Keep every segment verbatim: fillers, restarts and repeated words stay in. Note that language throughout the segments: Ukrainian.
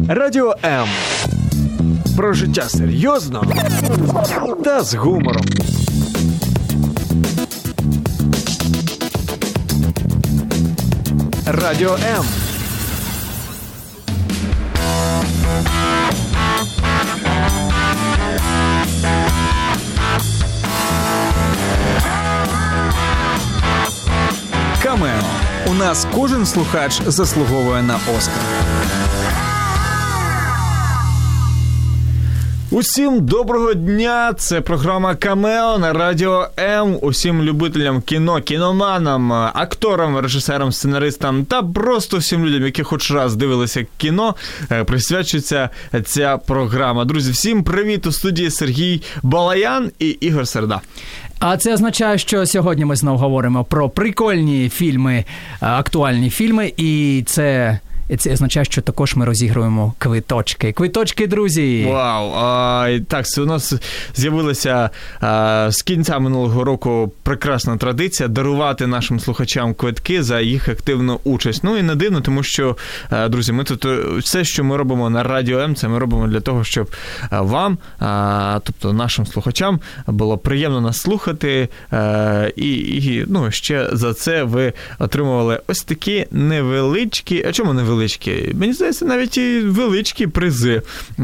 Радіо М. Про життя серйозно та з гумором. Радіо М. Камео. У нас кожен слухач заслуговує на Оскар. Усім доброго дня! Це програма «Камео» на Радіо М. Усім любителям кіно, кіноманам, акторам, режисерам, сценаристам та просто всім людям, які хоч раз дивилися кіно, присвячується ця програма. Друзі, всім привіт! У студії Сергій Балаян і Ігор Середа. А це означає, що сьогодні ми знову говоримо про прикольні фільми, актуальні фільми, і це... І це означає, що також ми розігруємо квиточки. Квиточки, друзі! Вау! А, так, у нас з'явилася а, з кінця минулого року прекрасна традиція дарувати нашим слухачам квитки за їх активну участь. Ну і не дивно, тому що, а, друзі, ми тут все, що ми робимо на Радіо М, це ми робимо для того, щоб вам, а, тобто нашим слухачам, було приємно нас слухати. А, і, і ну, ще за це ви отримували ось такі невеличкі... А чому невеличкі? Величкі. Мені здається, навіть і величкі призи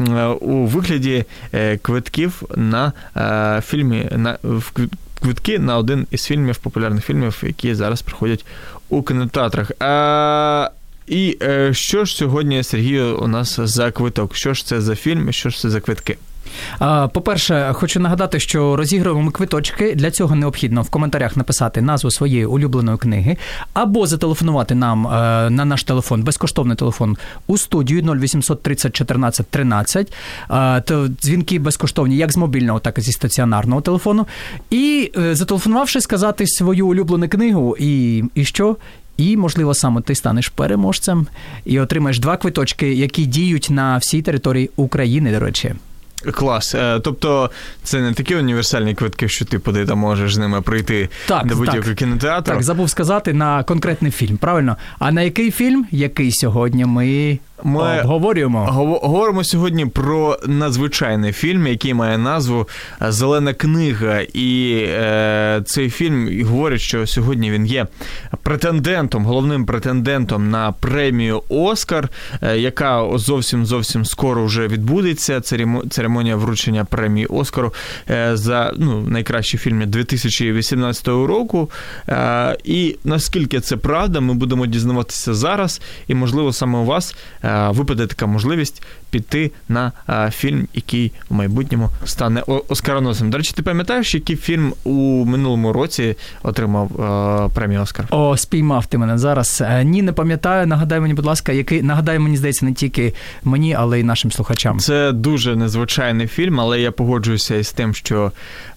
у вигляді квитків на фільмі, на квитки на один із фільмів, популярних фільмів, які зараз проходять у кінотеатрах. А, і що ж сьогодні, Сергію, у нас за квиток? Що ж це за фільм, що ж це за квитки? По-перше, хочу нагадати, що розігруємо ми квиточки. Для цього необхідно в коментарях написати назву своєї улюбленої книги або зателефонувати нам на наш телефон, безкоштовний телефон, у студію нуль вісімсот тридцять чотирнадцять тринадцять. Дзвінки безкоштовні як з мобільного, так і зі стаціонарного телефону. І зателефонувавши, сказати свою улюблену книгу і, і що? І, можливо, саме ти станеш переможцем і отримаєш два квиточки, які діють на всій території України, до речі. Клас. Тобто це не такі універсальні квитки, що ти поди там можеш з ними прийти так, до будь-якого кінотеатру. Так, забув сказати, на конкретний фільм, правильно? А на який фільм, який сьогодні ми... Ми обговорюємо. Говоримо сьогодні про надзвичайний фільм, який має назву «Зелена книга». І е, цей фільм говорить, що сьогодні він є претендентом, головним претендентом на премію «Оскар», е, яка зовсім-зовсім скоро вже відбудеться. Церемонія вручення премії «Оскару» е, за ну, найкращі фільми дві тисячі вісімнадцятого року. Е, і наскільки це правда, ми будемо дізнаватися зараз. І, можливо, саме у вас випаде така можливість піти на а, фільм, який в майбутньому стане оскароносом. До речі, ти пам'ятаєш, який фільм у минулому році отримав а, премію «Оскар»? О, спіймав ти мене зараз. Ні, не пам'ятаю. Нагадай мені, будь ласка, який, нагадай, мені здається, не тільки мені, але й нашим слухачам. Це дуже незвичайний фільм, але я погоджуюся із тим, що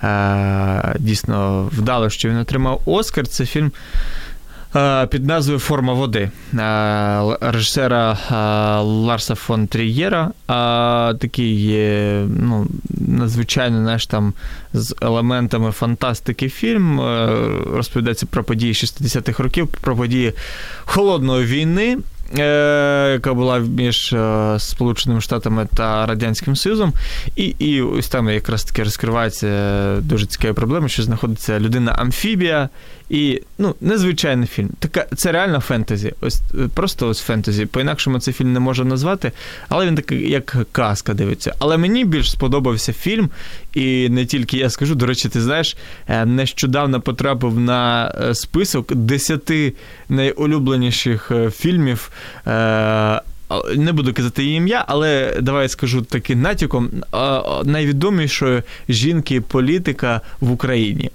а, дійсно вдало, що він отримав «Оскар». Це фільм під назвою «Форма води» режисера Ларса фон Трієра. Такий, ну, надзвичайно, знаєш, там, з елементами фантастики фільм. Розповідається про події шістдесятих років, про події Холодної війни, яка була між Сполученими Штатами та Радянським Союзом. І, і ось там якраз таки розкривається дуже цікаві проблеми, що знаходиться людина-амфібія. І, ну, незвичайний фільм. Така, це реально фентезі. Ось, просто ось фентезі. По-інакшому цей фільм не можна назвати, але він такий, як казка дивиться. Але мені більш сподобався фільм, і не тільки я скажу, до речі, ти знаєш, нещодавно потрапив на список десяти найулюбленіших фільмів. Не буду казати її ім'я, але давай я скажу таким натяком, найвідомішої жінки-політика в Україні.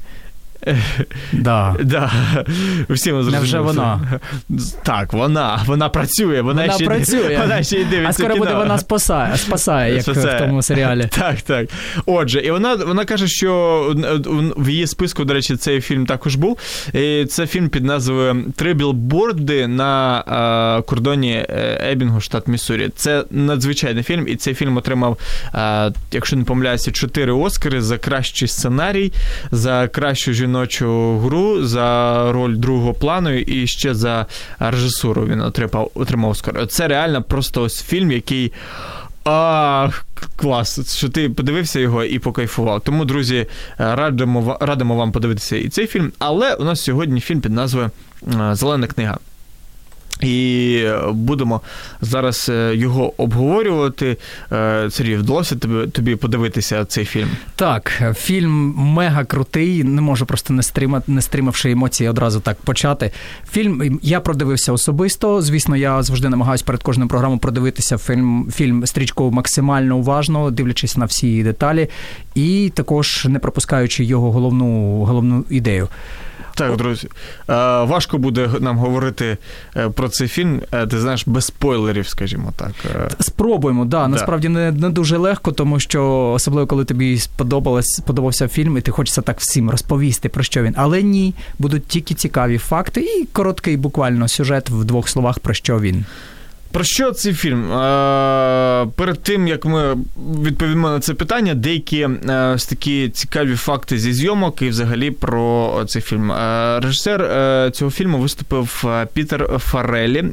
Да. Да. Всі ми зрозуміли. Невже вона? Так, вона. Вона працює. Вона, вона ще, працює. Вона ще й дивиться А скоро кіно. буде вона спасає, спасає як спасає. В тому серіалі. Так, так. Отже, і вона, вона каже, що в її списку, до речі, цей фільм також був. І це фільм під назвою «Три білборди на а, кордоні Ебінгу, штат Міссурі». Це надзвичайний фільм, і цей фільм отримав, а, якщо не помиляюся, чотири Оскари за кращий сценарій, за кращу жіночу жіночу гру за роль другого плану і ще за режисуру він отримав, отримав Оскар. Це реально просто ось фільм, який А, клас, що ти подивився його і покайфував. Тому, друзі, радимо, радимо вам подивитися і цей фільм. Але у нас сьогодні фільм під назвою «Зелена книга». І будемо зараз його обговорювати. Сергій, вдалося тобі, тобі подивитися цей фільм? Так, фільм мега крутий, не можу просто не, стрима, не стримавши емоції одразу так почати. Фільм я продивився особисто, звісно, я завжди намагаюся перед кожною програмою продивитися фільм, фільм стрічку максимально уважно, дивлячись на всі деталі, і також не пропускаючи його головну, головну ідею. Так, друзі, важко буде нам говорити про цей фільм, ти знаєш, без спойлерів, скажімо так. Спробуємо, да, насправді да. Не, не дуже легко, тому що, особливо, коли тобі сподобався фільм, і ти хочеться так всім розповісти, про що він. Але ні, будуть тільки цікаві факти і короткий буквально сюжет в двох словах, про що він. Про що цей фільм? Перед тим, як ми відповімо на це питання, деякі такі цікаві факти зі зйомок і взагалі про цей фільм. Режисер цього фільму виступив Пітер Фарреллі,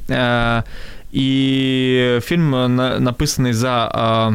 і фільм написаний за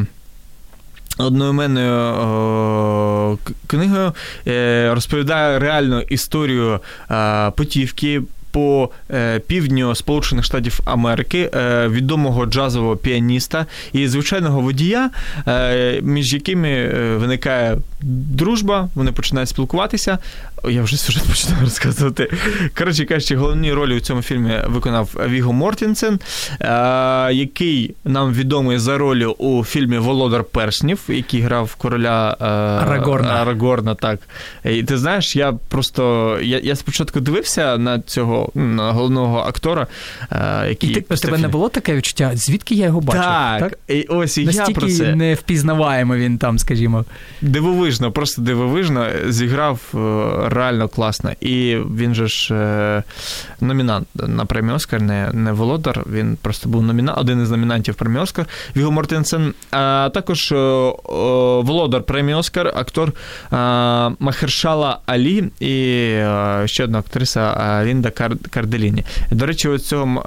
одноіменною книгою, розповідає реальну історію путівки по е, півдню Сполучених Штатів Америки, е, відомого джазового піаніста і звичайного водія, е, між якими е, виникає дружба, вони починають спілкуватися. Я вже сюжет починаю розказувати. Коротше кажучи, головні ролі у цьому фільмі виконав Вігго Мортенсен, е, який нам відомий за ролью у фільмі «Володар перснів», який грав короля е, Арагорна. Арагорна, так. І ти знаєш, я просто, я, я спочатку дивився на цього на головного актора, який... І ти, у тебе не було таке відчуття, звідки я його бачив? Так, так? І ось і настільки я про це... не впізнаваємо він там, скажімо. Дивовижно, просто дивовижно, зіграв реально класно. І він же ж номінант на премію «Оскар», не, не володар, він просто був номінант, один із номінантів премії «Оскар», Вігго Мортенсен, а також володар премії «Оскар», актор Махершала Алі і ще одна актриса Лінда Карделіні. До речі, ось цього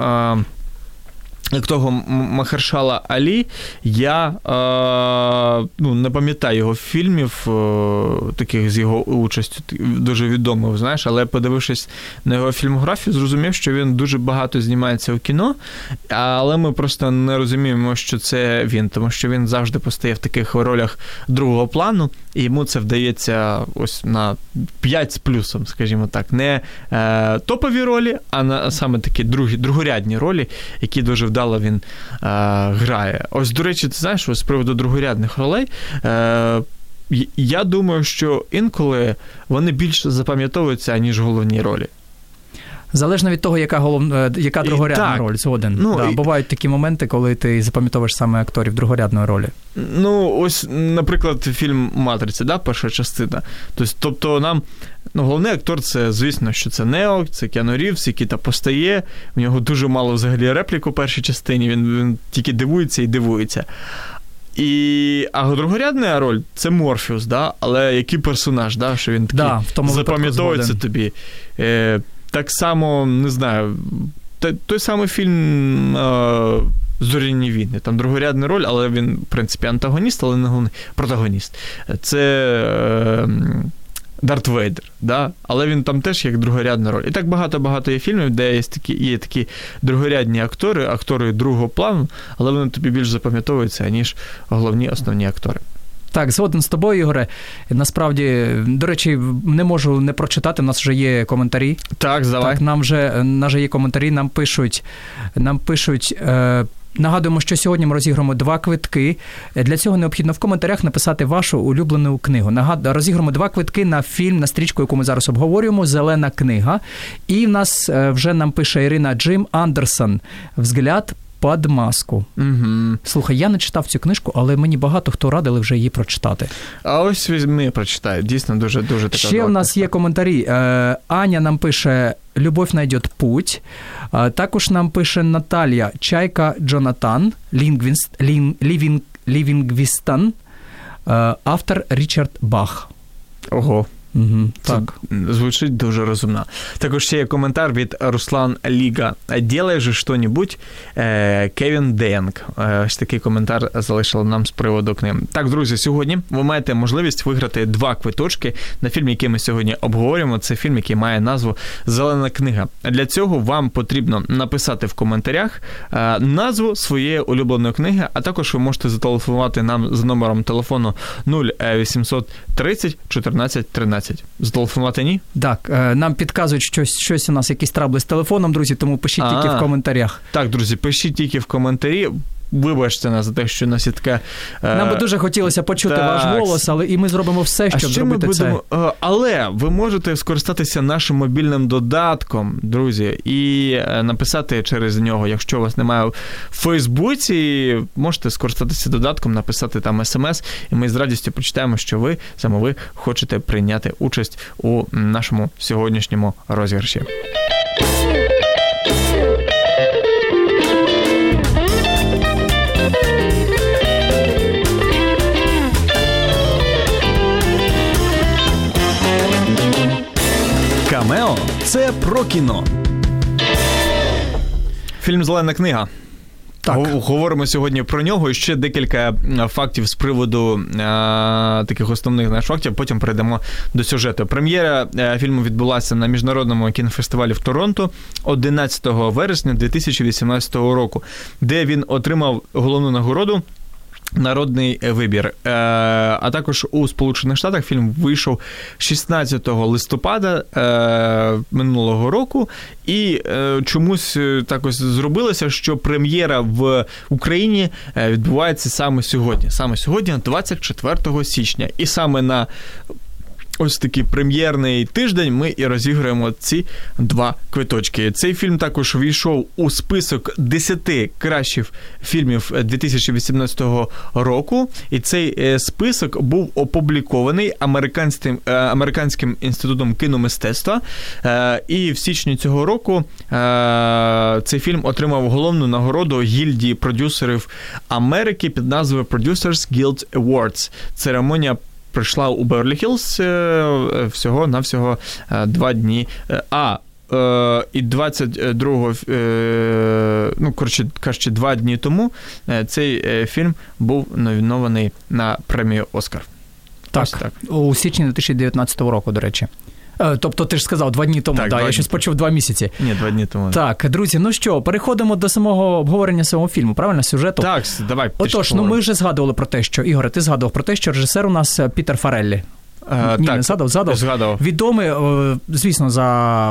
того Махершала Алі, я е, ну, не пам'ятаю його фільмів, е, таких з його участю, дуже відомих, знаєш, але подивившись на його фільмографію, зрозумів, що він дуже багато знімається у кіно, але ми просто не розуміємо, що це він, тому що він завжди постає в таких ролях другого плану, і йому це вдається ось на п'ять з плюсом, скажімо так, не е, топові ролі, а на саме такі другі, другорядні ролі, які дуже вдало він е, грає. Ось, до речі, ти знаєш, ось з приводу другорядних ролей, е, я думаю, що інколи вони більше запам'ятовуються, ніж головні ролі. Залежно від того, яка, голов... яка другорядна і, роль, згоден. Ну, да, і... Бувають такі моменти, коли ти запам'ятовуєш саме акторів другорядної ролі. Ну, ось, наприклад, фільм «Матриця», да, перша частина. Тобто нам, ну, головний актор, це, звісно, що це Нео, це Кіану Рівз, який там постає, в нього дуже мало взагалі реплік у першій частині, він, він тільки дивується і дивується. І, а другорядна роль – це Морфеус, да? Але який персонаж, да? Що він такий да, запам'ятовується тобі. Е, так само, не знаю, той самий фільм е, «Зоряні війни», там другорядна роль, але він, в принципі, антагоніст, але не головний протагоніст. Це е, Дарт Вейдер, да? Але він там теж як другорядна роль. І так багато-багато є фільмів, де є такі, є такі другорядні актори, актори другого плану, але вони тобі більш запам'ятовуються, ніж головні основні актори. Так, згоден з тобою, Ігоре. Насправді, до речі, не можу не прочитати, у нас вже є коментарі. Так, давай. Так, нам вже, нам вже є коментарі, нам пишуть, нам пишуть... Е- Нагадуємо, що сьогодні ми розіграємо два квитки. Для цього необхідно в коментарях написати вашу улюблену книгу. Нагадую, розіграємо два квитки на фільм, на стрічку, яку ми зараз обговорюємо, «Зелена книга». І в нас вже нам пише Ірина Джим Андерсон «Взгляд під маску». Угу. Слухай, я не читав цю книжку, але мені багато хто радили вже її прочитати. А ось візьми, прочитай. Дійсно, дуже-дуже така. Ще в нас є коментарі. Аня нам пише «Любов найдет путь». Також нам пише Наталія Чайка Джонатан, лінгвіст, лін, лівінг, лівінгвістан, автор Річард Бах. Ого. Угу, так. Звучить дуже розумно. Також ще є коментар від Руслан Ліга. «Ділай же що-небудь, Кевін Денг». Ось такий коментар залишили нам з приводу книги. Так, друзі, сьогодні ви маєте можливість виграти два квиточки на фільм, який ми сьогодні обговорюємо. Це фільм, який має назву «Зелена книга». Для цього вам потрібно написати в коментарях назву своєї улюбленої книги, а також ви можете зателефонувати нам за номером телефону нуль вісімсот тридцять чотирнадцять тринадцять. Зателефонувати ні? Так, нам підказують, що щось у нас, якісь трабли з телефоном, друзі, тому пишіть А-а. тільки в коментарях. Так, друзі, пишіть тільки в коментарі. Вибачте нас за те, що у нас є така... Нам би дуже хотілося почути так. ваш голос, але і ми зробимо все, щоб зробити це. Будемо... Але ви можете скористатися нашим мобільним додатком, друзі, і написати через нього. Якщо у вас немає в Фейсбуці, можете скористатися додатком, написати там смс, і ми з радістю прочитаємо, що ви, саме ви, хочете прийняти участь у нашому сьогоднішньому розіграші. Камео – це про кіно. Фільм «Зелена книга». Так. Говоримо сьогодні про нього. І ще декілька фактів з приводу а, таких основних наших фактів, потім перейдемо до сюжету. Прем'єра фільму відбулася на Міжнародному кінофестивалі в Торонто одинадцятого вересня дві тисячі вісімнадцятого року, де він отримав головну нагороду «Народний вибір». А також у Сполучених Штатах фільм вийшов шістнадцятого листопада минулого року, і чомусь так ось зробилося, що прем'єра в Україні відбувається саме сьогодні. Саме сьогодні, двадцять четвертого січня. І саме на ось такий прем'єрний тиждень ми і розіграємо ці два квиточки. Цей фільм також війшов у список десяти кращих фільмів дві тисячі вісімнадцятого року, і цей список був опублікований Американським, Американським інститутом кіномистецтва, і в січні цього року цей фільм отримав головну нагороду гільдії продюсерів Америки під назвою Producers Guild Awards. Церемонія прийшла у Беверлі-Хіллз всього-навсього два дні. А, і двадцять другого, ну, коротше кажучи, два дні тому цей фільм був номінований на премію «Оскар». Так, так. У січні дві тисячі дев'ятнадцятого року, до речі. Тобто ти ж сказав два дні тому, так, да, я щось почув два місяці. Ні, два дні тому. Так, друзі, ну що, переходимо до самого обговорення самого фільму, правильно, сюжету? Так, давай. Отож, ну ми вже згадували про те, що, Ігоре, ти згадував про те, що режисер у нас Пітер Фарреллі. А, Ні, так, не згадував, згадував. згадував. Відомий, звісно, за...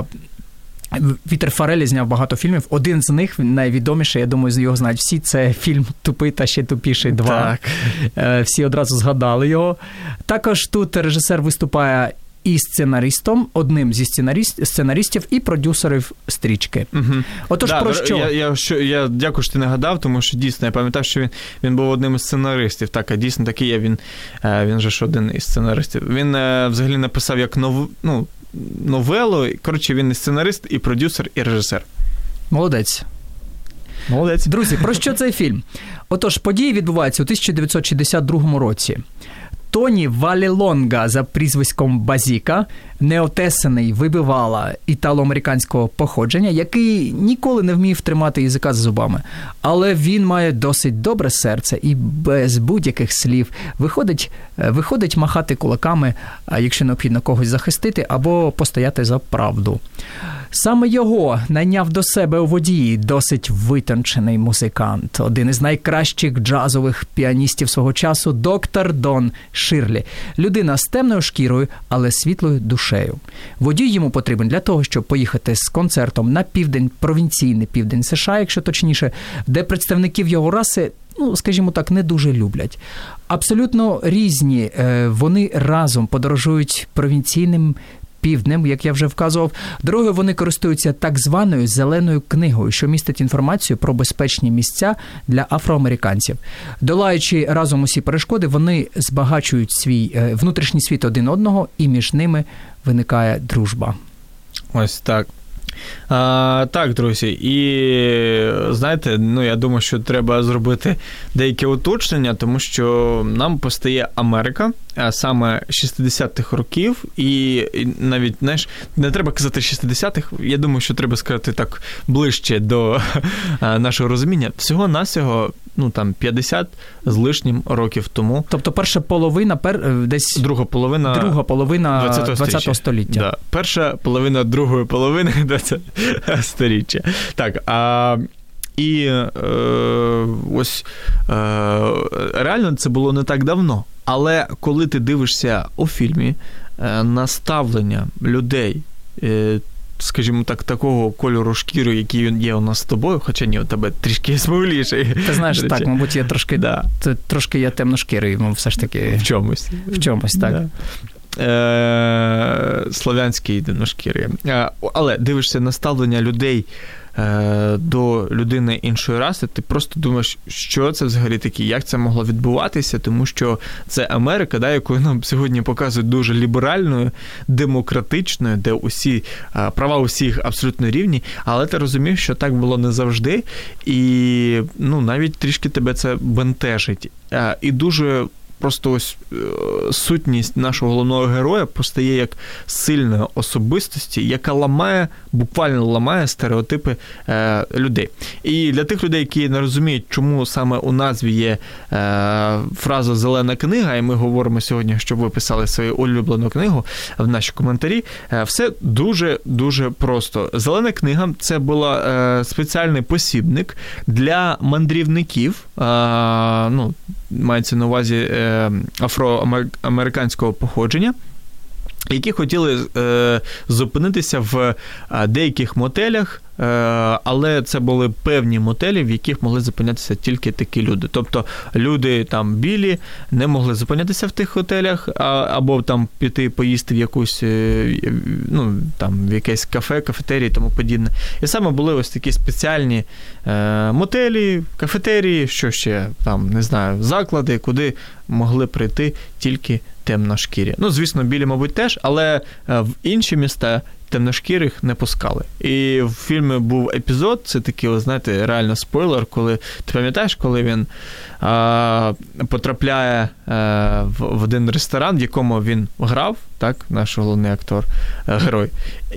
Пітер Фарреллі зняв багато фільмів. Один з них, найвідоміший, я думаю, його знають всі, це фільм «Тупий та ще тупіший два». Так. Всі одразу згадали його. Також тут режисер виступає і сценаристом, одним зі сценарист, сценаристів і продюсерів стрічки. Угу. Отож, да, про що? Я, я, що? Я дякую, що ти нагадав, тому що дійсно, я пам'ятав, що він, він був одним із сценаристів. Так, а дійсно такий є, він, він же ж один із сценаристів. Він взагалі написав як нов, ну, новелу, коротше, він і сценарист, і продюсер, і режисер. Молодець. Молодець. Друзі, про що цей фільм? Отож, події відбуваються у тисяча дев'ятсот шістдесят другому році. Тоні Валілонга за прізвиськом Базіка, неотесаний вибивала італо-американського походження, який ніколи не вмів тримати язика за зубами. Але він має досить добре серце і без будь-яких слів виходить, виходить махати кулаками, якщо необхідно когось захистити або постояти за правду. Саме його найняв до себе у водії досить витончений музикант, один із найкращих джазових піаністів свого часу, доктор Дон Ширлі. Людина з темною шкірою, але світлою душею. Водій йому потрібен для того, щоб поїхати з концертом на південь, провінційний південь США, якщо точніше, де представників його раси, ну, скажімо так, не дуже люблять. Абсолютно різні, вони разом подорожують провінційним півднем, як я вже вказував. Дорогою вони користуються так званою «зеленою книгою», що містить інформацію про безпечні місця для афроамериканців. Долаючи разом усі перешкоди, вони збагачують свій е, внутрішній світ один одного, і між ними виникає дружба. Ось так. А, так, друзі, і знаєте, ну я думаю, що треба зробити деякі уточнення, тому що нам постає Америка, а саме шістдесятих років, і навіть, знаєш, не треба казати шістдесятих, я думаю, що треба сказати так ближче до нашого розуміння. Всього-навсього, ну там, п'ятдесят з лишнім років тому. Тобто перша половина, пер, десь... Друга половина... Друга половина двадцятого століття. Да. Перша половина другої половини двадцятого сторіччя. Так, а... І е, ось е, реально це було не так давно. Але коли ти дивишся у фільмі е, на ставлення людей, е, скажімо так, такого кольору шкіри, який він є у нас з тобою, хоча ні, у тебе трішки смугліший. Ти знаєш, так, мабуть, я трошки, да. трошки я темношкірий, ну, все ж таки. В чомусь. В чомусь, так. Да. Е, славянський темношкірий. Е, але дивишся на ставлення людей до людини іншої раси, ти просто думаєш, що це взагалі таке, як це могло відбуватися, тому що це Америка, да, яку нам сьогодні показують дуже ліберальною, демократичною, де усі права усіх абсолютно рівні, але ти розумієш, що так було не завжди, і ну, навіть трішки тебе це бентежить. І дуже просто ось сутність нашого головного героя постає як сильної особистості, яка ламає, буквально ламає стереотипи е, людей. І для тих людей, які не розуміють, чому саме у назві є е, фраза «зелена книга», і ми говоримо сьогодні, щоб ви писали свою улюблену книгу в наші коментарі, е, все дуже-дуже просто. «Зелена книга» – це був е, спеціальний посібник для мандрівників, е, ну, мається на увазі е, афроамериканського походження, які хотіли е, зупинитися в е, деяких мотелях, е, але це були певні мотелі, в яких могли зупинятися тільки такі люди. Тобто люди там білі не могли зупинятися в тих готелях, а, або там піти поїсти в якусь, е, ну, там, в якесь кафе, кафетерії і тому подібне. І саме були ось такі спеціальні е, мотелі, кафетерії, що ще, там, не знаю, заклади, куди могли прийти тільки темношкірі. Ну, звісно, білі, мабуть, теж, але в інші міста темношкірих не пускали. І в фільмі був епізод, це такий, ви знаєте, реально спойлер, коли, ти пам'ятаєш, коли він а, потрапляє а, в, в один ресторан, в якому він грав, так, наш головний актор, герой.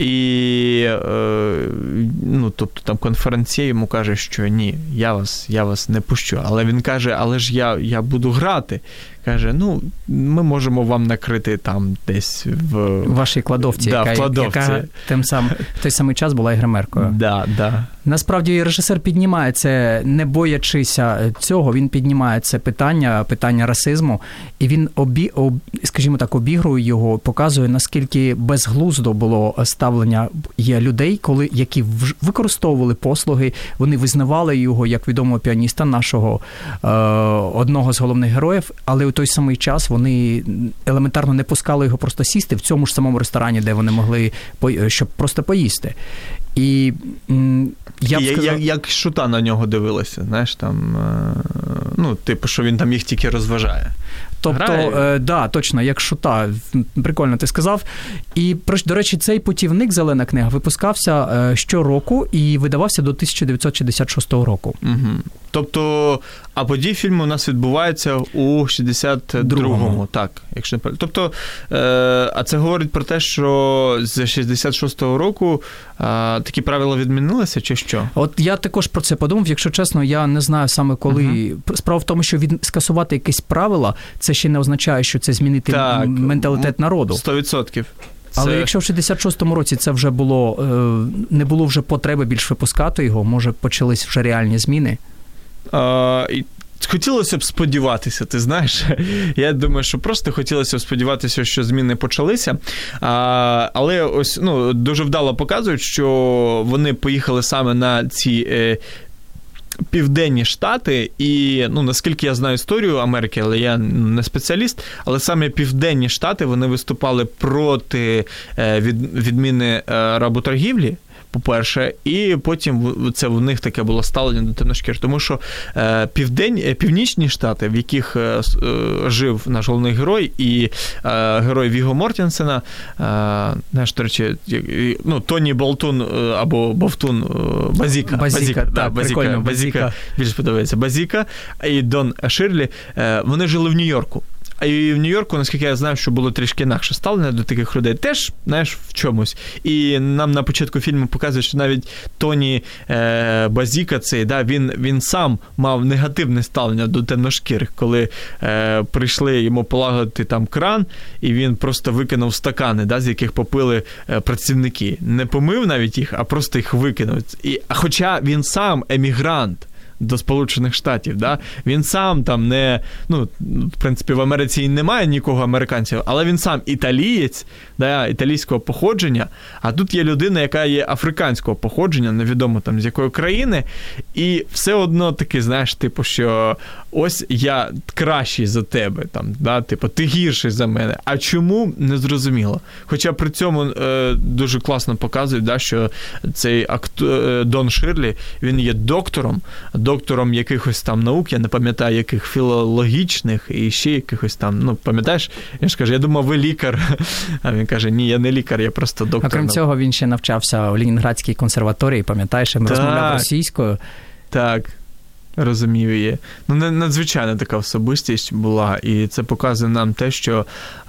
І, а, ну, тобто, там конференціє йому каже, що ні, я вас, я вас не пущу. Але він каже, але ж я, я буду грати. Каже, ну, ми можемо вам накрити там десь в... В вашій кладовці, да, яка, кладовці. яка тим сам, в той самий час була і гримеркою. Да, да. Насправді режисер піднімає це, не боячися цього, він піднімає це питання, питання расизму, і він, обі, об, скажімо так, обігрує його, показує, наскільки безглуздо було ставлення є людей, коли, які використовували послуги, вони визнавали його як відомого піаніста, нашого е, одного з головних героїв, але у той самий час вони елементарно не пускали його просто сісти в цьому ж самому ресторані, де вони могли, щоб просто поїсти. І я б сказав... як, як шута на нього дивилася, знаєш, там, ну, типу, що він там їх тільки розважає. Тобто, е, да, точно, як шута, прикольно ти сказав. І, до речі, цей путівник «Зелена книга» випускався е, щороку і видавався до тисяча дев'ятсот шістдесят шостого року. Угу. Тобто, а події фільму у нас відбуваються у шістдесят другому, так, якщо не правильно. Тобто, е, а це говорить про те, що з шістдесят шостого року е, такі правила відмінилися, чи що? От я також про це подумав, якщо чесно, я не знаю саме коли. Угу. Справа в тому, що від... скасувати якісь правила, це ще не означає, що це змінити так, менталітет народу. сто відсотків. Це... Але якщо в шістдесят шостому році це вже було, не було вже потреби більш випускати його, може почались вже реальні зміни? А, хотілося б сподіватися, ти знаєш. Я думаю, що просто хотілося б сподіватися, що зміни почалися. А, але ось, ну, дуже вдало показують, що вони поїхали саме на ці... Е, Південні Штати, і, ну, наскільки я знаю історію Америки, але я не спеціаліст, але саме Південні Штати, вони виступали проти від, відміни работоргівлі, по-перше, і потім це в них таке було ставлення до темношкір. Тому що е, південь, північні штати, в яких е, жив наш головний герой, і е, герой Віго Мортенсена, е, знаєш, до речі, ну, Тоні Болтун або Бовтун, Базіка. Базіка, Базіка, так, да, Базіка, прикольно, Базіка. Базіка. Більш подобається. Базіка і Дон Ширлі, е, вони жили в Нью-Йорку. А і в Нью-Йорку, наскільки я знаю, що було трішки інакше ставлення до таких людей. Теж, знаєш, в чомусь. І нам на початку фільму показують, що навіть Тоні е, Базіка цей, да, він, він сам мав негативне ставлення до темношкірих, коли е, прийшли йому полагодити там кран, і він просто викинув стакани, да, з яких попили е, працівники. Не помив навіть їх, а просто їх викинув. І, хоча він сам емігрант до Сполучених Штатів, да? Він сам там не, ну, в принципі, в Америці немає нікого американців, але він сам італієць, да, італійського походження, а тут є людина, яка є африканського походження, невідомо там з якої країни, і все одно таки, знаєш, типу, що ось я кращий за тебе, там, да, типу, ти гірший за мене. А чому? Не зрозуміло. Хоча при цьому е, дуже класно показують, да, що цей акту, е, Дон Ширлі, він є доктором, доктором якихось там наук, я не пам'ятаю, яких філологічних і ще якихось там, ну, пам'ятаєш? Я ж кажу, я думав, ви лікар. А він каже, ні, я не лікар, я просто доктор. А крім цього, він ще навчався в Ленінградській консерваторії, пам'ятаєш, він розмовляв російською. Так. Розумію її. Ну, надзвичайна така особистість була, і це показує нам те, що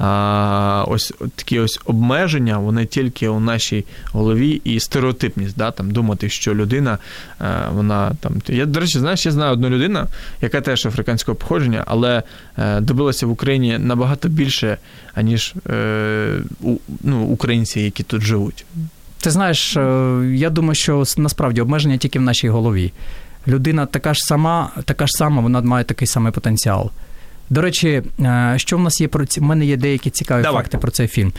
а, ось такі ось обмеження, вони тільки у нашій голові, і стереотипність, да, там, думати, що людина, а, вона там... Я, до речі, знаєш, я знаю одну людину, яка теж африканського походження, але а, добилася в Україні набагато більше, аніж е, у, ну, українці, які тут живуть. Ти знаєш, я думаю, що насправді обмеження тільки в нашій голові. Людина така ж сама, така ж сама, вона має такий самий потенціал. До речі, що в нас є про ці... в мене є деякі цікаві Давай. факти про цей фільм.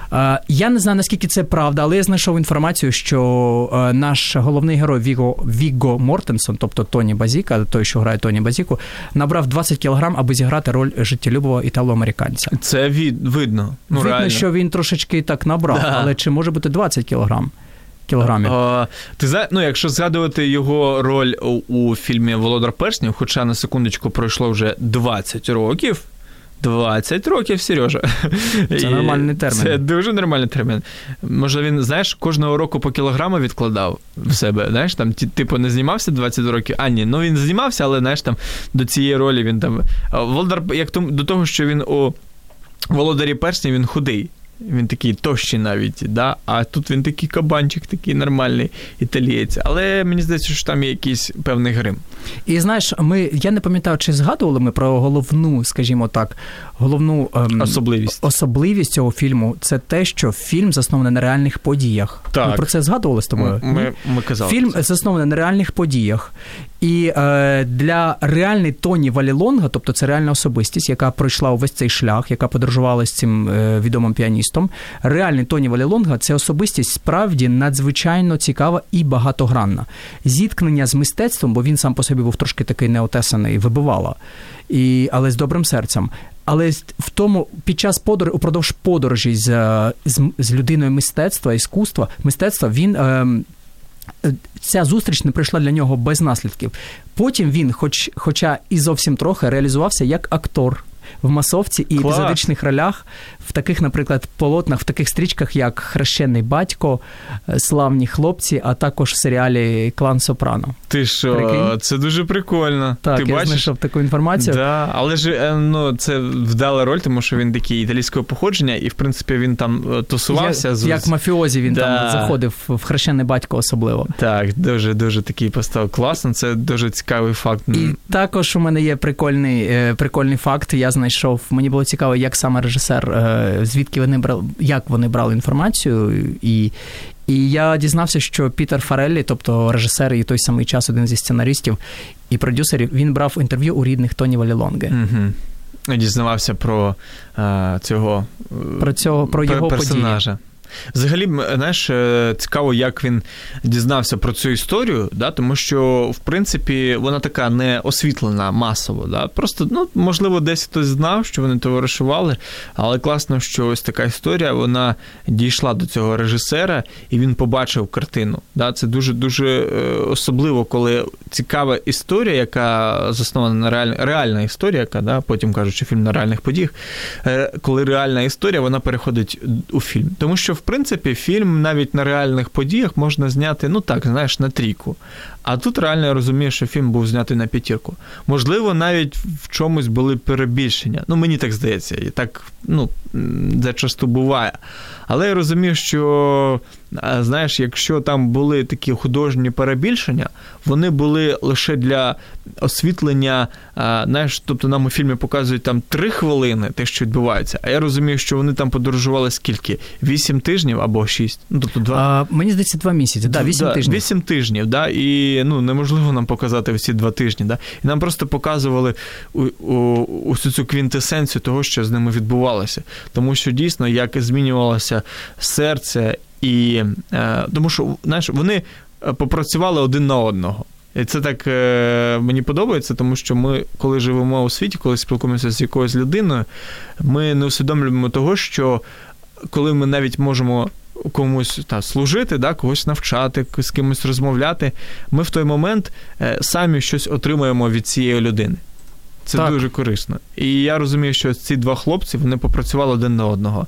Я не знаю, наскільки це правда, але я знайшов інформацію, що наш головний герой Віго, Віго Мортенсон, тобто Тоні Базіка, той, що грає Тоні Базіку, набрав двадцять кілограм, аби зіграти роль життєлюбого італо-американця. Це від... видно. Ну, видно, реально. що він трошечки так набрав, да. Але чи може бути двадцять кілограм? Кілограмів. А, ти знаєш, ну, якщо згадувати його роль у, у фільмі «Володар перснів», хоча на секундочку пройшло вже двадцять років, двадцять років, Сережа. Це і нормальний термін. Це дуже нормальний термін. Може, він, знаєш, кожного року по кілограму відкладав в себе, знаєш, там, типу, не знімався двадцять років, а ні, ну він знімався, але, знаєш, там, до цієї ролі він там... Володар, як то, до того, що він у «Володарі перснів», він худий. Він такий тощий навіть, да? А тут він такий кабанчик, такий нормальний італієць. Але мені здається, що там є якийсь певний грим. І знаєш, ми, я не пам'ятаю, чи згадували ми про головну, скажімо так, головну ем, особливість. особливість цього фільму. Це те, що фільм заснований на реальних подіях. Так. Ми про це згадували з тобою? Ми, ми казали. Фільм заснований на реальних подіях. І е, для реальної Тоні Валілонга, тобто це реальна особистість, яка пройшла увесь цей шлях, яка подорожувала з цим е, відомим піаністом, реальний Тоні Валілонга – це особистість справді надзвичайно цікава і багатогранна. Зіткнення з мистецтвом, бо він сам по собі був трошки такий неотесаний, вибивала, і, але з добрим серцем. Але в тому, під час подорожі, упродовж подорожі з, з, з людиною мистецтва, іскусства, мистецтва, він... Е, ця зустріч не прийшла для нього без наслідків. Потім він, хоч, хоча і зовсім трохи, реалізувався як актор в масовці і Клас. епізодичних ролях, в таких, наприклад, полотнах, в таких стрічках, як «Хрещений батько», «Славні хлопці», а також в серіалі «Клан Сопрано». Ти що, Прикинь? це дуже прикольно. Так, Ти я бачиш? знайшов таку інформацію. Да, але ж ну, це вдала роль, тому що він такий італійського походження, і, в принципі, він там тусувався. Як, з... як мафіозі він да. там заходив, в «Хрещений батько» особливо. Так, дуже-дуже такий постав класно, це дуже цікавий факт. І також у мене є прикольний, прикольний факт, я знайшов, мені було цікаво, як саме режисер, звідки вони брали, як вони брали інформацію, і, і я дізнався, що Пітер Фареллі, тобто режисер і той самий час один зі сценаристів і продюсерів, він брав інтерв'ю у рідних Тоні Валілонги. Угу. Дізнавався про а, цього, про цього, про його персонажа. події. Взагалі, знаєш, цікаво, як він дізнався про цю історію, да, тому що, в принципі, вона така не освітлена масово. Да. Просто, ну, можливо, десь хтось знав, що вони товаришували, але класно, що ось така історія, вона дійшла до цього режисера, і він побачив картину. Да. Це дуже-дуже особливо, коли цікава історія, яка заснована на реаль... реальна історія, яка, да, потім кажуть, що фільм на реальних подіях, коли реальна історія, вона переходить у фільм. Тому що, в принципі, фільм навіть на реальних подіях можна зняти, ну так, знаєш, на трійку. А тут реально я розумію, що фільм був знятий на п'ятірку. Можливо, навіть в чомусь були перебільшення. Ну, мені так здається. І так, ну, зачасту буває. Але я розумію, що, знаєш, якщо там були такі художні перебільшення, вони були лише для освітлення, знаєш, тобто нам у фільмі показують там три хвилини те, що відбувається, а я розумію, що вони там подорожували скільки? Вісім тижнів або шість? Ну, тобто два... А, мені здається, два місяці, да, вісім да, тижнів. Вісім тижнів, да, і, ну, неможливо нам показати всі два тижні, да, і нам просто показували у, у, усю цю квінтесенцію того, що з ними відбувалося. Тому що, дійсно, як змінювалося серце і... Е, тому що, знаєш, вони попрацювали один на одного. І це так е, мені подобається, тому що ми, коли живемо у світі, коли спілкуємося з якоюсь людиною, ми не усвідомлюємо того, що коли ми навіть можемо комусь та, служити, да, когось навчати, з кимось розмовляти, ми в той момент е, самі щось отримуємо від цієї людини. Це так. Дуже корисно. І я розумію, що ці два хлопці, вони попрацювали один на одного.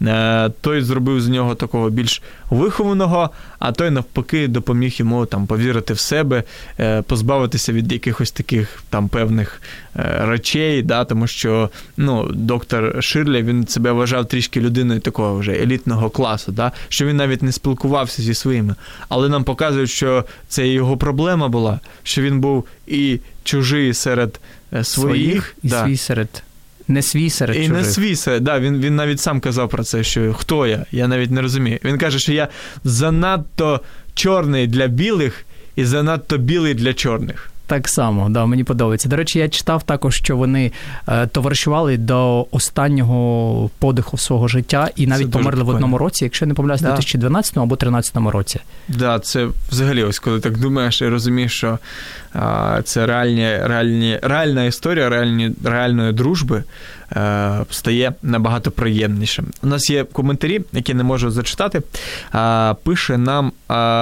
Той зробив з нього такого більш вихованого, а той, навпаки, допоміг йому там повірити в себе, позбавитися від якихось таких там певних речей, да, тому що, ну, доктор Ширлі, він себе вважав трішки людиною такого вже елітного класу, да, що він навіть не спілкувався зі своїми. Але нам показують, що це його проблема була, що він був і чужий серед своїх, своїх і да. свій серед... Не свій серед і чужих. І не свій серед, да, він, він навіть сам казав про це, що хто я, я навіть не розумію. Він каже, що я занадто чорний для білих і занадто білий для чорних. Так само, да, мені подобається. До речі, я читав також, що вони е, товаришували до останнього подиху свого життя і навіть це померли в одному році, якщо не помиляюсь, да. у дві тисячі дванадцятому або дві тисячі тринадцятому році. Так, да, це взагалі ось коли так думаєш і розумієш, що а, це реальні, реальні, реальна історія реальні, реальної дружби а, стає набагато приємнішим. У нас є коментарі, які не можу зачитати. А, пише нам...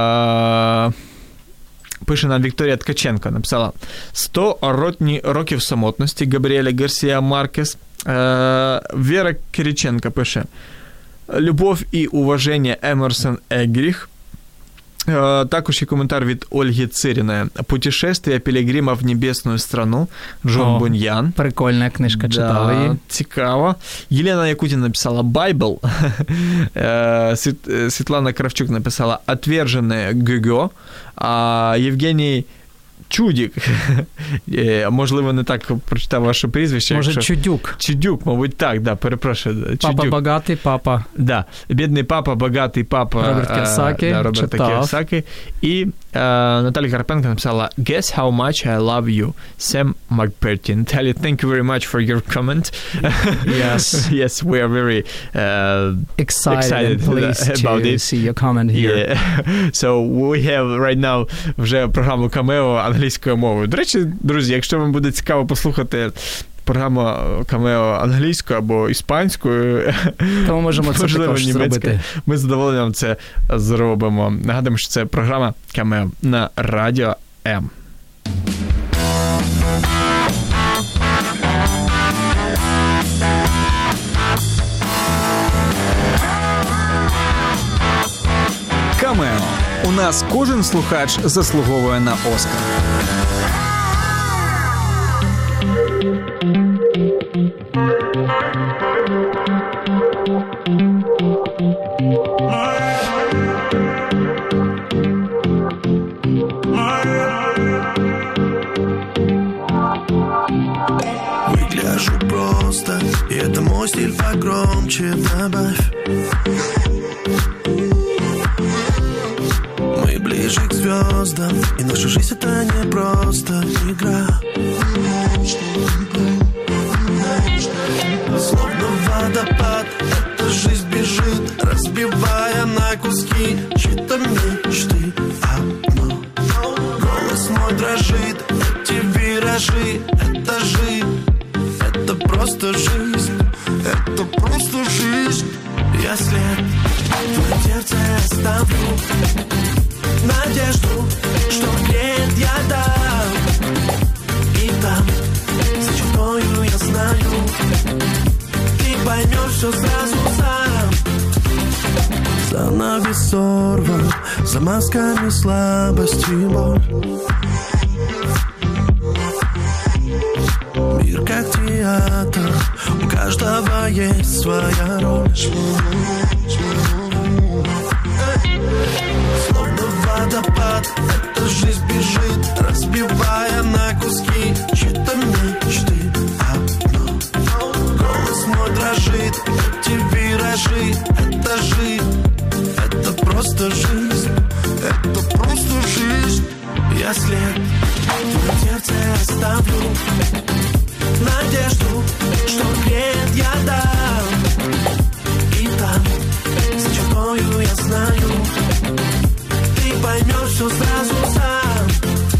А, Пише нам Вікторія Ткаченко, написала «сто років самотності» Габріеля Гарсія Маркес. Віра Кириченко пише «Любов і уваження» Емерсон Егріх. Також є коментар від Ольги Циріної «Путешествие пилигрима в небесную страну» Джон О, Буньян. Прикольна книжка, да, читала її. Цікаво. Єлена Якутіна написала «Байбл». Світлана Кравчук написала «Отверженное ГГО». А Євгеній Чудік, можливо, не так прочитав ваше прізвище. Може, якщо... Чудюк. Чудюк, мабуть, так, да, перепрошую. Чудюк. Папа багатий, папа. Да, бідний папа, багатий папа. Роберт Кіосакі, да, Роберта Кіосакі. І е, Наталія Карпенко написала «Guess how much I love you, Sam McPherty». Наталія, thank you very much for your comment. Yes. Yes, we are very uh, excited, excited and pleased about to it. see your comment here. Yeah. So we have right now вже програму Камео англійською мовою. До речі, друзі, якщо вам буде цікаво послухати програму Камео англійською або іспанською, то ми можемо це також зробити. Ми з задоволенням це зробимо. Нагадуємо, що це програма Камео на Радіо М. Камео. У нас кожен слухач заслуговує на Оскар. Выгляжу просто, и это мой стиль, погромче добавь. Мы ближе к звездам, и наша жизнь это не просто игра. Словно водопад, эта жизнь бежит, разбивая дрожит, это жизнь, это просто жизнь, это просто жизнь. Я след в твоем сердце оставлю, надежду, что бред я дам. И там, за черною я знаю, ты поймешь все сразу сам. Занавес сорван, за масками слабости и боль. Мир как театр, у каждого есть своя роль. Словно водопад, эта жизнь бежит, разбивая на куски чьи-то мечты. Одно, голос мой дрожит, эти виражи, это жизнь, это просто жизнь, это просто жизнь. Я след в твоем сердце оставлю, надежду, что бред я дам. И там, за черною я знаю, ты поймешь все сразу сам.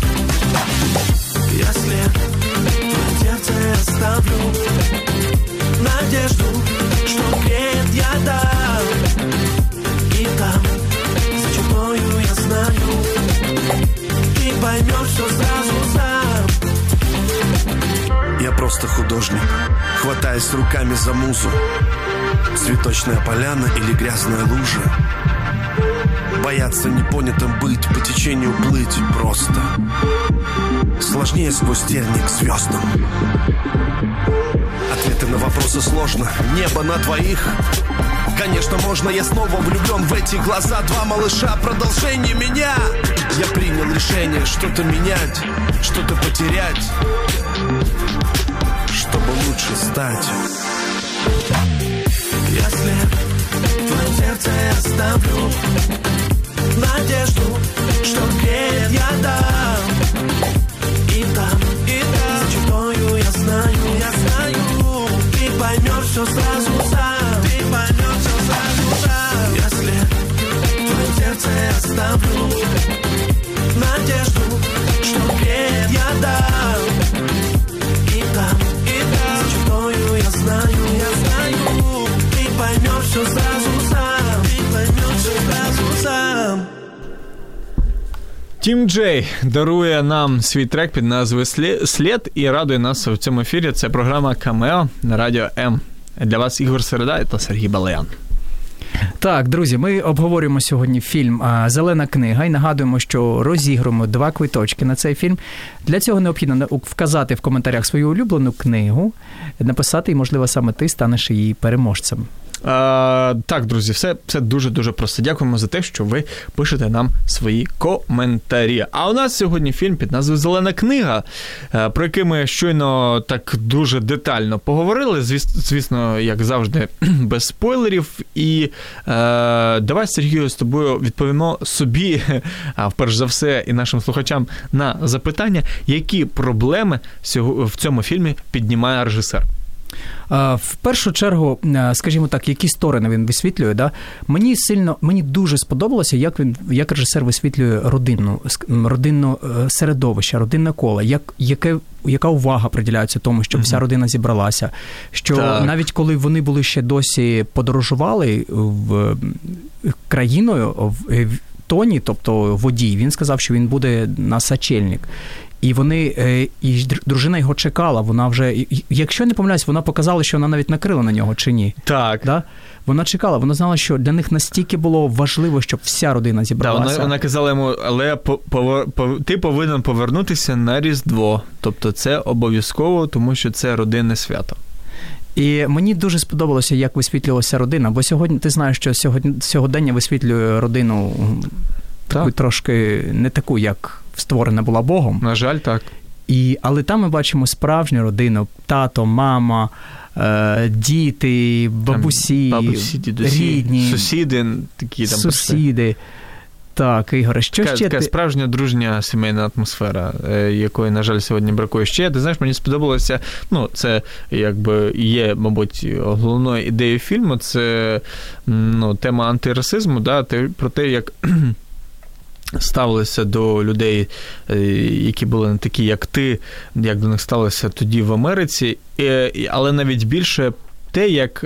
Я след в твоем сердце оставлю, надежду, что бред я дам. И там, за черною я знаю, ты поймешь все сразу сам. Я просто художник, хватаясь руками за музу. Цветочная поляна или грязная лужа. Бояться непонятым быть, по течению плыть просто. Сложнее сквозь терник к звездам. Ответы на вопросы сложно. Небо на двоих. Конечно, можно, я снова влюблен в эти глаза. Два малыша, продолжение меня. Я принял решение что-то менять, что-то потерять, чтобы лучше стать. Я след в твоем сердце оставлю, надежду, что бред я дам. И там, и там, за черною я знаю, я знаю, ты поймешь все сразу сам, ты поймешь все сразу сам. Я след в твоем сердце оставлю, надежду, что бред я дам. И там, и там, за черною я знаю, я знаю, ты поймешь все сразу сам, ты поймешь все сразу сам. Тім Джей дарує нам свій трек під назвою «Слід» і радує нас в цьому ефірі. Це програма «Камео» на Радіо М. Для вас Ігор Середа та Сергій Балаян. Так, друзі, ми обговорюємо сьогодні фільм «Зелена книга» і нагадуємо, що розігруємо два квиточки на цей фільм. Для цього необхідно вказати в коментарях свою улюблену книгу, написати, і, можливо, саме ти станеш її переможцем. А, так, друзі, все, все дуже-дуже просто. Дякуємо за те, що ви пишете нам свої коментарі. А у нас сьогодні фільм під назвою «Зелена книга», про який ми щойно так дуже детально поговорили. Звісно, як завжди, без спойлерів. І е, давай, Сергію, з тобою відповімо собі, а вперше за все, і нашим слухачам на запитання, які проблеми в цьому фільмі піднімає режисер. В першу чергу, скажімо так, які сторони він висвітлює, да? Мені сильно, мені дуже сподобалося, як він, як режисер висвітлює родинну, родинне середовище, родинне коло, як, яке, яка увага приділяється тому, щоб mm-hmm. вся родина зібралася, що так. Навіть коли вони були ще досі подорожували в країною, в Тоні, тобто водій, він сказав, що він буде на сочельник. І вони, і дружина його чекала, вона вже, якщо не помиляюсь, вона показала, що вона навіть накрила на нього чи ні. Так. Да? Вона чекала, вона знала, що для них настільки було важливо, щоб вся родина зібралася. Так, вона, вона казала йому, але по, по, по, ти повинен повернутися на Різдво. Тобто це обов'язково, тому що це родинне свято. І мені дуже сподобалося, як висвітлювалася родина, бо сьогодні, ти знаєш, що сьогодні, сьогодення висвітлює родину таку, трошки не таку, як створена була Богом. На жаль, так. І, але там ми бачимо справжню родину. Тато, мама, е, діти, бабусі, бабусі, дідусі, рідні. Сусіди. Такі там сусіди. Так, Ігоре, що така, ще така ти... справжня дружня сімейна атмосфера, якої, на жаль, сьогодні бракує. Ще, ти знаєш, мені сподобалося, ну, це, якби, є, мабуть, головною ідеєю фільму, це, ну, тема антирасизму, да, про те, як ставилися до людей, які були не такі, як ти, як до них ставилися тоді в Америці, але навіть більше те, як,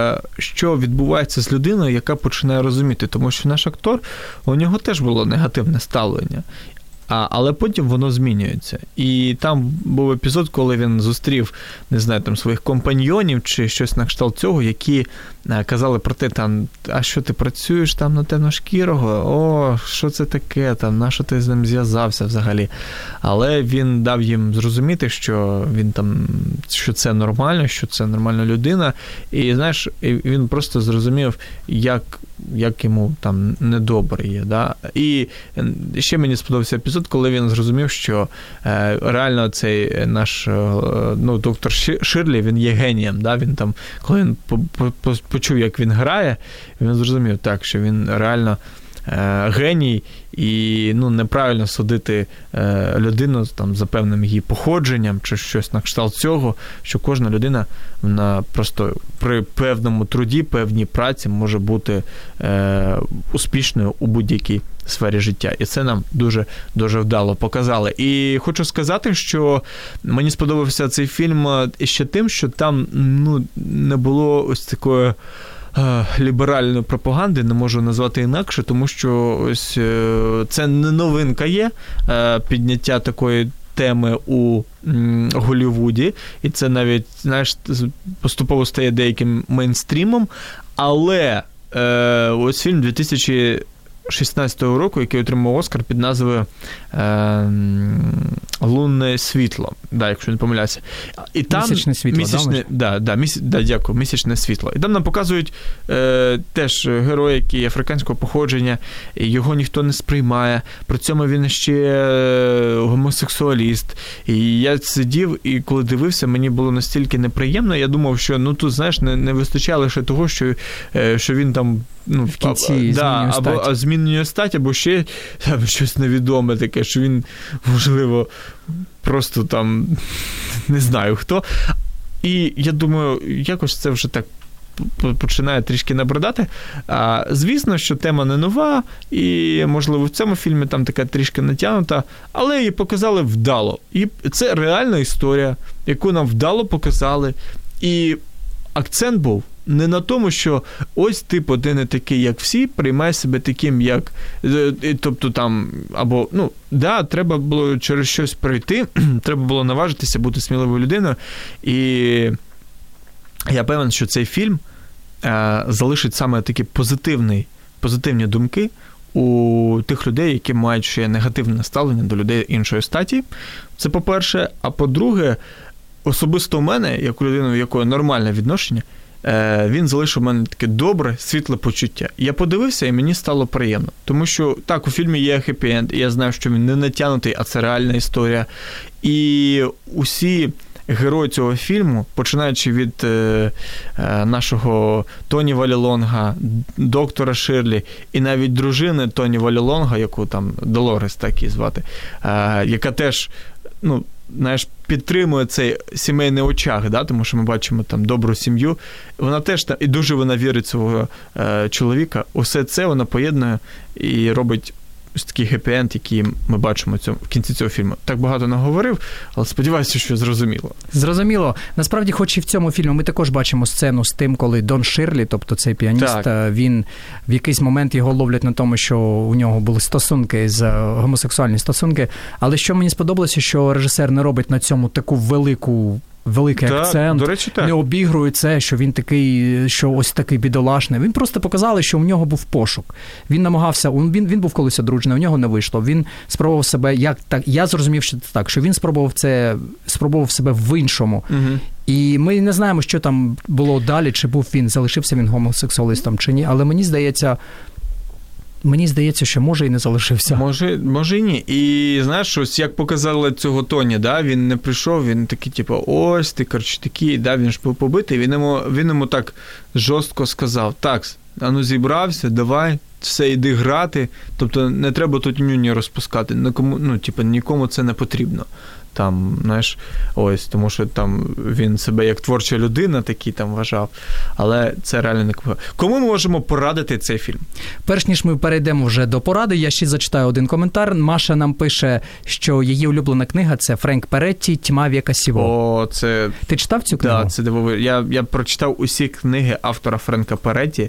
що відбувається з людиною, яка починає розуміти. Тому що наш актор, у нього теж було негативне ставлення. А, але потім воно змінюється. І там був епізод, коли він зустрів, не знаю, там своїх компаньйонів чи щось на кшталт цього, які а, казали про те, там, а що ти працюєш там на темношкірого? О, що це таке? Там, на що ти з ним зв'язався взагалі? Але він дав їм зрозуміти, що він там, що це нормально, що це нормальна людина. І, знаєш, він просто зрозумів, як як йому там недобре є. Да? І ще мені сподобався епізод, коли він зрозумів, що е, реально цей наш ну, доктор Ширлі, він є генієм. Да? Він там, коли він почув, як він грає, він зрозумів так, що він реально е, геній, і ну, неправильно судити е, людину там, за певним її походженням чи щось на кшталт цього, що кожна людина вона просто при певному труді, певній праці може бути е, успішною у будь-якій сфері життя. І це нам дуже, дуже вдало показали. І хочу сказати, що мені сподобався цей фільм ще тим, що там ну, не було ось такої ліберальної пропаганди, не можу назвати інакше, тому що ось це не новинка є, підняття такої теми у Голлівуді, і це навіть, знаєш, поступово стає деяким мейнстрімом, але е, ось фільм дві тисячі шістнадцятого року, який отримав Оскар під назвою е, «Лунне світло», да, якщо не помиляюся. І там місячне світло, місячне, да, да, міс, да, дякую, місячне світло. І там нам показують е, теж герой, який африканського походження, його ніхто не сприймає, при цьому він ще е, гомосексуаліст. І я сидів, і коли дивився, мені було настільки неприємно, я думав, що, ну, тут, знаєш, не, не вистачає лише того, що, е, що він там, ну, в кінці а, да, або стать. змінює стать, або ще там, щось невідоме таке, що він, можливо, просто там не знаю хто. І я думаю, якось це вже так починає трішки набридати. А, звісно, що тема не нова, і, можливо, в цьому фільмі там така трішки натягнута, але її показали вдало. І це реальна історія, яку нам вдало показали. І акцент був не на тому, що ось, типу, ти не такий, як всі, приймай себе таким, як... Тобто там, або, ну, да, треба було через щось пройти, треба було наважитися бути сміливою людиною, і я певен, що цей фільм е, залишить саме такі позитивні, позитивні думки у тих людей, які мають ще негативне ставлення до людей іншої статі. Це по-перше. А по-друге, особисто у мене, як у людини, у якої нормальне відношення, він залишив у мене таке добре, світле почуття. Я подивився, і мені стало приємно. Тому що, так, у фільмі є хеппі-енд, і я знаю, що він не натягнутий, а це реальна історія. І усі герої цього фільму, починаючи від е, е, нашого Тоні Валілонга, доктора Ширлі, і навіть дружини Тоні Валілонга, яку там Долорес так її звати, е, яка теж, ну, знаєш, підтримує цей сімейний очаг, да? Тому що ми бачимо там добру сім'ю. Вона теж, і дуже вона вірить свого е, чоловіка. Усе це вона поєднує і робить ось такий хеппі-енд, який ми бачимо цьому, в кінці цього фільму. Так багато не говорив, але сподіваюся, що зрозуміло. Зрозуміло. Насправді, хоч і в цьому фільмі ми також бачимо сцену з тим, коли Дон Ширлі, тобто цей піаніст, так. він в якийсь момент його ловлять на тому, що у нього були стосунки, з гомосексуальні стосунки. Але що мені сподобалося, що режисер не робить на цьому таку велику великий так, акцент, до речі, так. не обігрує це, що він такий, що ось такий бідолашний. Він просто показали, що у нього був пошук. Він намагався, він, він був колись одружений, у нього не вийшло. Він спробував себе, як так, я зрозумів, що це так, що він спробував це, спробував себе в іншому. Угу. І ми не знаємо, що там було далі, чи був він, залишився він гомосексуалістом чи ні, але мені здається, Мені здається, що може і не залишився. Може, може і ні. І знаєш, щось, як показали цього Тоні, да, він не прийшов, він такий, типу, ось ти, коротше, такий, да, він ж був побитий, він йому, він йому так жорстко сказав, так, а ну зібрався, давай, все, йди грати, тобто не треба тут нюні розпускати, нікому, ну, типу, нікому це не потрібно. Там, знаєш, ось, тому що там він себе як творча людина такий там вважав, але це реально не кому. Кому ми можемо порадити цей фільм? Перш ніж ми перейдемо вже до поради, я ще зачитаю один коментар. Маша нам пише, що її улюблена книга – це Френк Перетті «Тьма века сього». О, це... Ти читав цю книгу? Так, да, це дивовижно. Я, я прочитав усі книги автора Френка Перетті.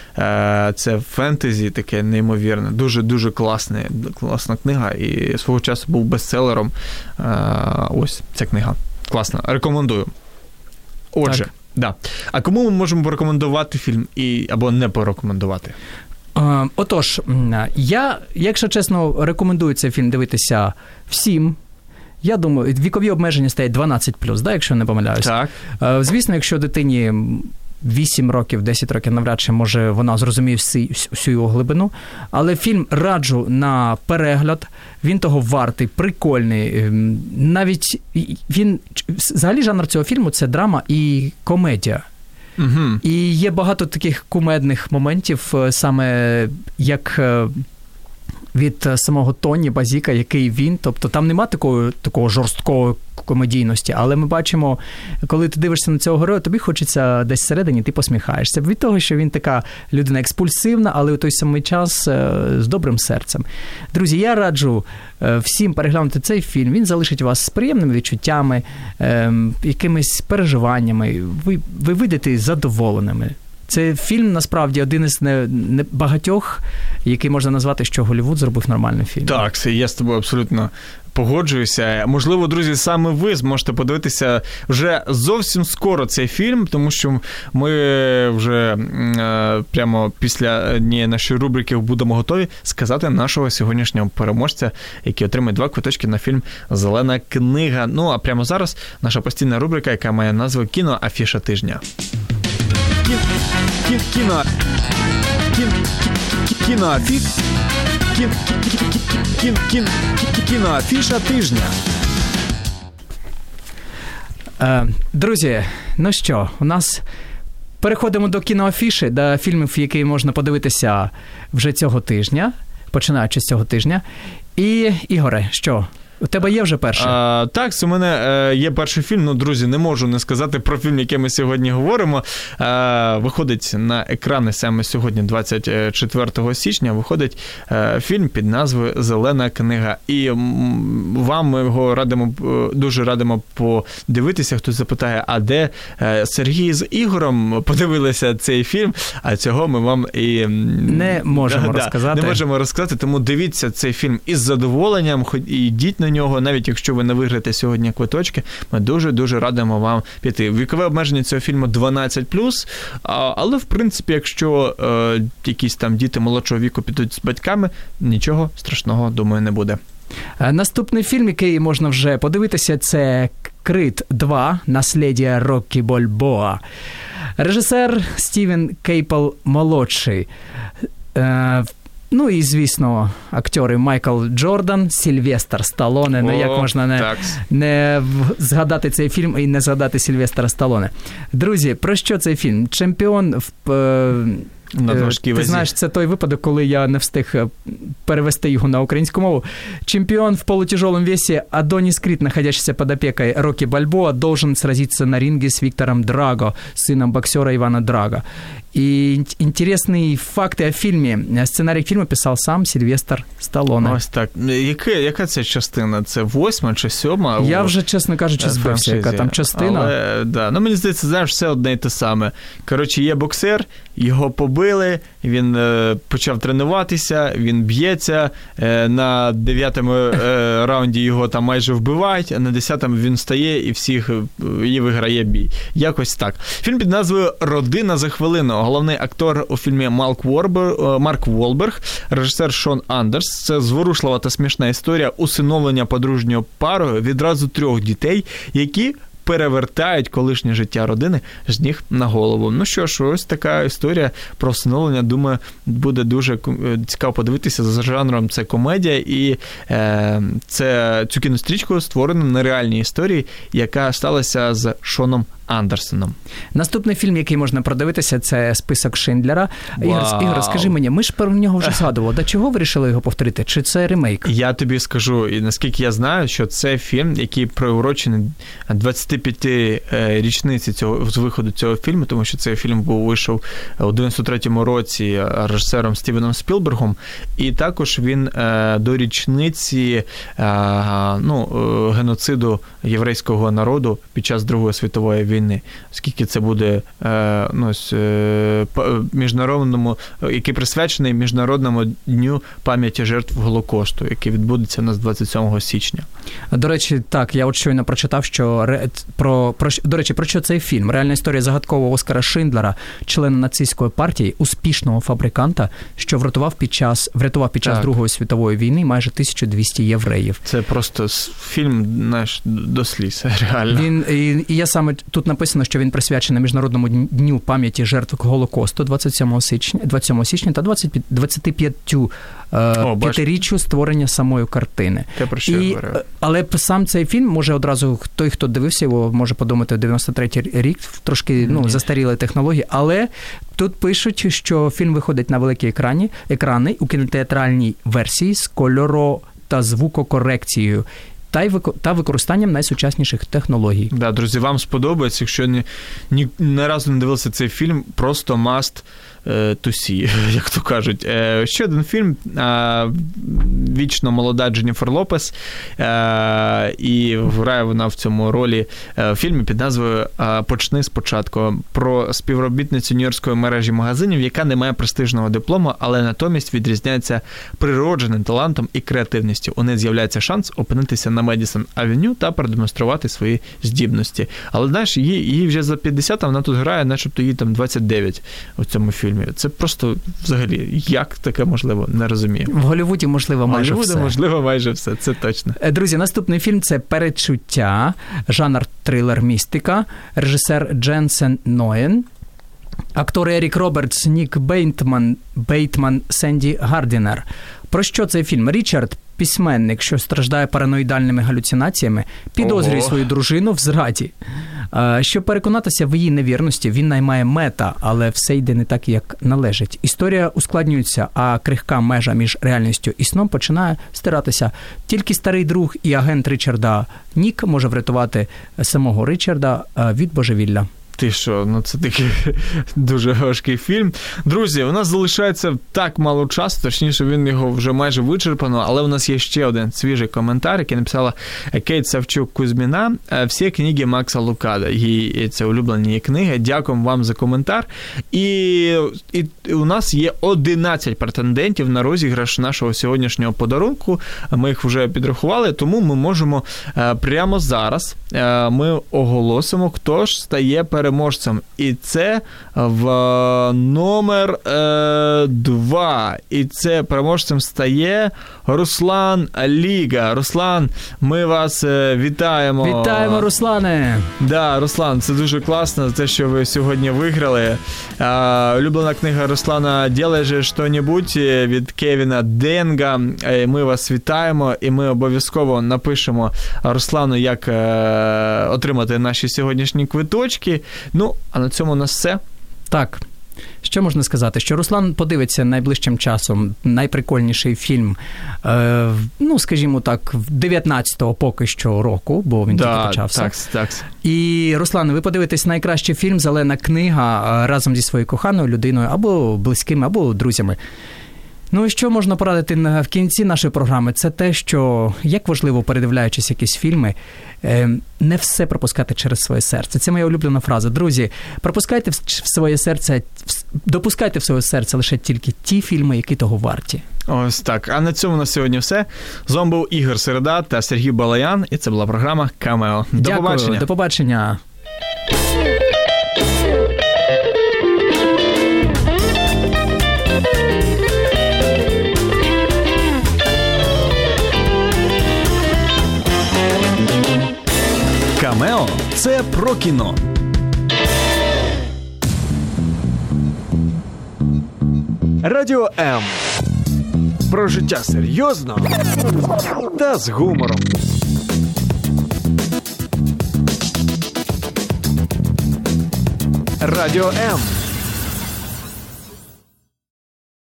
Це фентезі таке неймовірне. Дуже-дуже класне, класна книга. І свого часу був бестселером. Ось ця книга. Класна. Рекомендую. Отже, так. Да. А кому ми можемо порекомендувати фільм і, або не порекомендувати? Отож, я, якщо чесно, рекомендую цей фільм дивитися всім. Я думаю, вікові обмеження стоять дванадцять плюс, да, якщо не помиляюсь. Так. Звісно, якщо дитині вісім років, десять років навряд чи, може, вона зрозуміє всю, всю його глибину. Але фільм раджу на перегляд. Він того вартий, прикольний. Навіть він... Взагалі жанр цього фільму – це драма і комедія. Угу. І є багато таких кумедних моментів, саме як від самого Тоні Базіка, який він. Тобто там нема такої, такого жорсткого комедійності, але ми бачимо, коли ти дивишся на цього героя, тобі хочеться десь всередині, ти посміхаєшся. Від того, що він така людина експульсивна, але у той самий час з добрим серцем. Друзі, я раджу всім переглянути цей фільм. Він залишить вас з приємними відчуттями, якимись переживаннями. Ви, ви вийдете задоволеними. Це фільм, насправді, один із небагатьох, який можна назвати, що Голлівуд зробив нормальний фільм. Так, я з тобою абсолютно погоджуюся. Можливо, друзі, саме ви зможете подивитися вже зовсім скоро цей фільм, тому що ми вже е, прямо після однієї нашої рубрики будемо готові сказати нашого сьогоднішнього переможця, який отримає два квиточки на фільм «Зелена книга». Ну, а прямо зараз наша постійна рубрика, яка має назву «Кіноафіша тижня». Кіно. Кіноафіш. Кіноафіша тижня. Друзі, ну що, у нас переходимо до кіноафіші, до фільмів, які можна подивитися вже цього тижня, починаючи з цього тижня. І, Ігоре, що? У тебе є вже перший? А, так, у мене е, є перший фільм. Ну, друзі, не можу не сказати про фільм, який ми сьогодні говоримо. Е, виходить на екрани саме сьогодні, двадцять четвертого січня, виходить е, фільм під назвою «Зелена книга». І м, вам ми його радимо, дуже радимо подивитися. Хтось запитає, а де е, Сергій з Ігорем подивилися цей фільм? А цього ми вам і... Не можемо да, розказати. Не можемо розказати, тому дивіться цей фільм із задоволенням, і йдіть на нього, навіть якщо ви не виграєте сьогодні квиточки, ми дуже-дуже радимо вам піти. Вікове обмеження цього фільму дванадцять плюс, але, в принципі, якщо е, якісь там діти молодшого віку підуть з батьками, нічого страшного, думаю, не буде. Наступний фільм, який можна вже подивитися, це «Крит два. Наслідя Роккі Бальбоа». Режисер Стівен Кейпл-молодший. Е, Ну і, звісно, актори Майкл Джордан, Сільвестр Сталлоне. Ну, як можна не, не згадати цей фільм і не згадати Сільвестра Сталлоне. Друзі, про що цей фільм? Чемпіон в... На Ти вазі. Знаєш, це той випадок, коли я не встиг перевести його на українську мову. Чемпион в полутяжелом весе Адонис Крид, находящийся под опекой Рокки Бальбоа, должен сразиться на ринге с Виктором Драго, сыном боксера Ивана Драго. І інтересні факти о фільмі. Сценарій фільму писав сам Сільвестр Сталлоне. Ось так. Яка, яка це частина? Це восьма чи сьома? Я вже, чесно кажучи, збився, яка там частина. Але, да. Ну, мені здається, знаєш, все одне й те саме. Коротше, є боксер, його побили, він е, почав тренуватися, він б'ється, е, на дев'ятому е, раунді його там майже вбивають, а на десятому він стає і всіх і виграє бій. Якось так. Фільм під назвою «Родина за хвилину». Головний актор у фільмі Марк Уолберг, Марк Уолберг, режисер Шон Андерс. Це зворушлива та смішна історія усиновлення подружньою парою відразу трьох дітей, які перевертають колишнє життя родини з ніг на голову. Ну що ж, ось така історія про усиновлення. Думаю, буде дуже цікаво подивитися. За жанром це комедія, і е, це, цю кінострічку створено на реальній історії, яка сталася з Шоном Андерсоном. Наступний фільм, який можна продивитися, це «Список Шиндлера». Ігор, Ігор, скажи мені, ми ж про нього вже згадували. До чого вирішили його повторити? Чи це ремейк? Я тобі скажу, і наскільки я знаю, що це фільм, який приурочений двадцятип'ятирічниці цього, з виходу цього фільму, тому що цей фільм був вийшов у дев'яносто третьому році режисером Стівеном Спілбергом, і також він е, до річниці е, ну, е, геноциду єврейського народу під час Другої світової війни, оскільки це буде е, ну, е, міжнародному, який присвячений Міжнародному дню пам'яті жертв Голокосту, який відбудеться у нас двадцять сьомого січня. До речі, так, я от щойно прочитав, що про, про до речі, про що цей фільм? Реальна історія загадкового Оскара Шиндлера, члена нацистської партії, успішного фабриканта, що врятував під час врятував під час так. Другої світової війни майже тисячу двісті євреїв. Це просто фільм, знаєш, до сліз, реально. Він і, і я саме тут написано, що він присвячений Міжнародному дню пам'яті жертв Голокосту двадцять сьомого січня, двадцять сьомого січня та двадцять п'ятиріччю п'ятиріччю створення самої картини. Те, про що і, я говорив. Але сам цей фільм, може одразу той, хто дивився його, може подумати, дев'яносто третій рік, трошки ну, застаріли технології, але тут пишуть, що фільм виходить на великій екрані, екрани у кінотеатральній версії з кольоро- та звукокорекцією та й та використанням найсучасніших технологій. Да, друзі, вам сподобається, якщо ні, ні, не разу не дивилися цей фільм, просто must to see, як то кажуть. Ще один фільм, вічно молода Дженніфер Лопес, і грає вона в цьому ролі в фільмі під назвою «Почни спочатку», про співробітницю нью-йоркської мережі магазинів, яка не має престижного диплому, але натомість відрізняється природженим талантом і креативністю. У неї з'являється шанс опинитися на Медісон-авеню та продемонструвати свої здібності. Але, знаєш, їй, їй вже за п'ятдесят, а вона тут грає, начебто їй там двадцять дев'ять у цьому фільмі. Це просто, взагалі, як таке можливо, не розумію. В Голлівуді, можливо, майже Голлівуді, все. можливо, майже все, це точно. Друзі, наступний фільм – це «Передчуття», жанр трилер-містика, режисер Дженсен Ноєн, актори Ерік Робертс, Нік Бейтман, Бейтман, Сенді Гардінер. Про що цей фільм? Річард, письменник, що страждає параноїдальними галюцинаціями, підозрює Ого. свою дружину в зраді. Щоб переконатися в її невірності, він наймає Мета, але все йде не так, як належить. Історія ускладнюється, а крихка межа між реальністю і сном починає стиратися. Тільки старий друг і агент Річарда Нік може врятувати самого Річарда від божевілля. Ти що, ну це такий дуже важкий фільм. Друзі, у нас залишається так мало часу, точніше він його вже майже вичерпано, але у нас є ще один свіжий коментар, який написала Кейт Савчук-Кузьміна. Всі книги Макса Лукада, її це улюблені книги. Дякуємо вам за коментар. І, і у нас є одинадцять претендентів на розіграш нашого сьогоднішнього подарунку. Ми їх вже підрахували, тому ми можемо прямо зараз ми оголосимо, хто ж стає переможцем. переможцем. І це в номер е, два. І це переможцем стає Руслан Ліга. Руслан, ми вас е, вітаємо. Вітаємо, Руслане. Да, Руслан, це дуже класно, те, що ви сьогодні виграли. Е, улюблена книга Руслана «Делай же что-нибудь» від Кевіна Денга. Е, ми вас вітаємо, і ми обов'язково напишемо Руслану, як е, отримати наші сьогоднішні квиточки. Ну, а на цьому у нас все. Так. Що можна сказати? Що Руслан подивиться найближчим часом найприкольніший фільм, е, ну, скажімо так, дев'ятнадцятого поки що року, бо він да, тільки почався. Так, так. І, Руслан, ви подивитесь найкращий фільм «Зелена книга» разом зі своєю коханою людиною, або близькими, або друзями. Ну і що можна порадити в кінці нашої програми? Це те, що, як важливо, передивляючись якісь фільми, не все пропускати через своє серце. Це моя улюблена фраза. Друзі, пропускайте в своє серце, допускайте в своє серце лише тільки ті фільми, які того варті. Ось так. А на цьому на сьогодні все. З вами був Ігор Середа та Сергій Балаян, і це була програма «Камео». До Дякую, побачення. До побачення. «Камео» – це про кіно. Радіо М. Про життя серйозно та з гумором. Радіо М.